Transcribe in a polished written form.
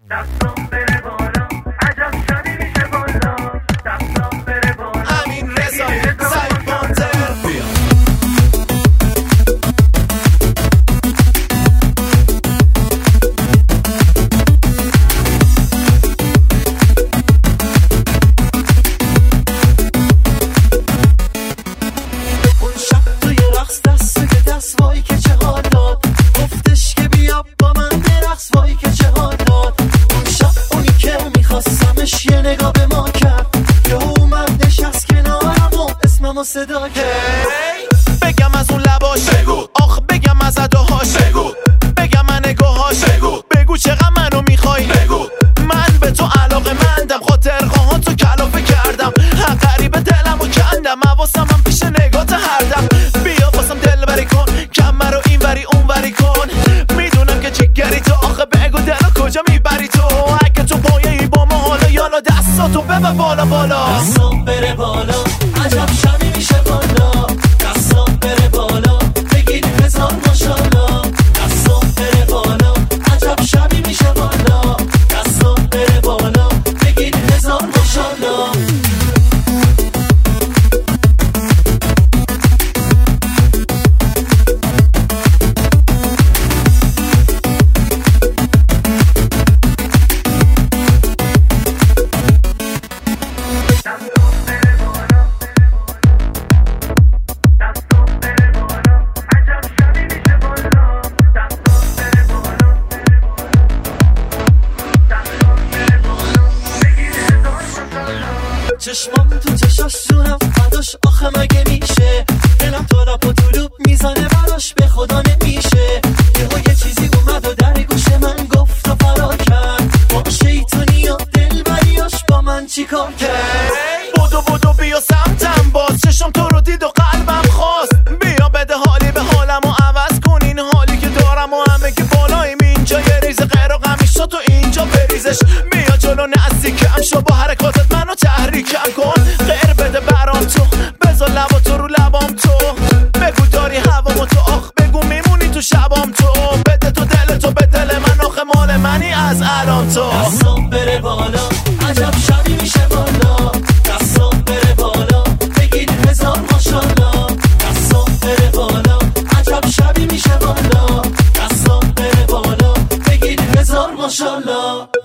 دستم بره بالا عجب شبی میشه بالا دستم بره بالا امین رضایی سعید پانتر بیا اون شب توی رقص دست به دست وای که چه حال داد گفتش که بیا با من برقص وای که چه حال داد اون شب اونی که میخواستمش یه نگاه به ما کرد یه اومد نشست کنارم و اسممو صدا کرد بگم از اون لباش بگو آخ بگم از اداهاش بگو بگم من نگاهاش بگو چقدر منو میخوای بگو من به تو علاقه مندم خاطرخواهان تو کلافه کردم غریب دلمو کندم حواسم هم پیش نگات هر دم بیا واسم دل بری کن کمر رو این وری اون وری کن میدونم که چیگری تو آخه بگو دلو کجا میبری تو اگه تو پایه‌ای با ما حالا یالا دستاتو ببر بالا بالا دستم بره بالا عجب شبی میشه بالا دستم بره بالا بگید هزار ماشالله دستم بره بالا عجب شبی میشه بالا دستم بره بالا بگید هزار ماشالله چشمام تو چشاش جونم فداش آخه مگه میشه دلم تو رپ و طلوب میزنه براش به خدا نمیشه یه چیزی اومد و در گوش من گفت و فرار کرد با شیطونی و دلبریاش با من چیکار کرد بدو بیا سمتم باز چشم تو رو دید و قلبم خواست بیا بده حالی به حالم و عوض کن این حالی که دارم و همه که بالاییم اینجا یه ریز غیر و غمیشتا تو اینجا بریزش بیا جلو نزدیکم شو با حرکاتت منو تحریکم کن غیر بده برام تو بذار لبا تو رو لبام تو بگو داری هوامو تو آخ بگو میمونی تو شبام تو بده تو دل تو به دل من آخه مال منی از الان تو دستم بره بالا عجب شبی میشه بالا دستم بره بالا بگید هزار ماشالله دستم بره بالا عجب شبی میشه بالا دستم بره بالا بگید هزار ماشالله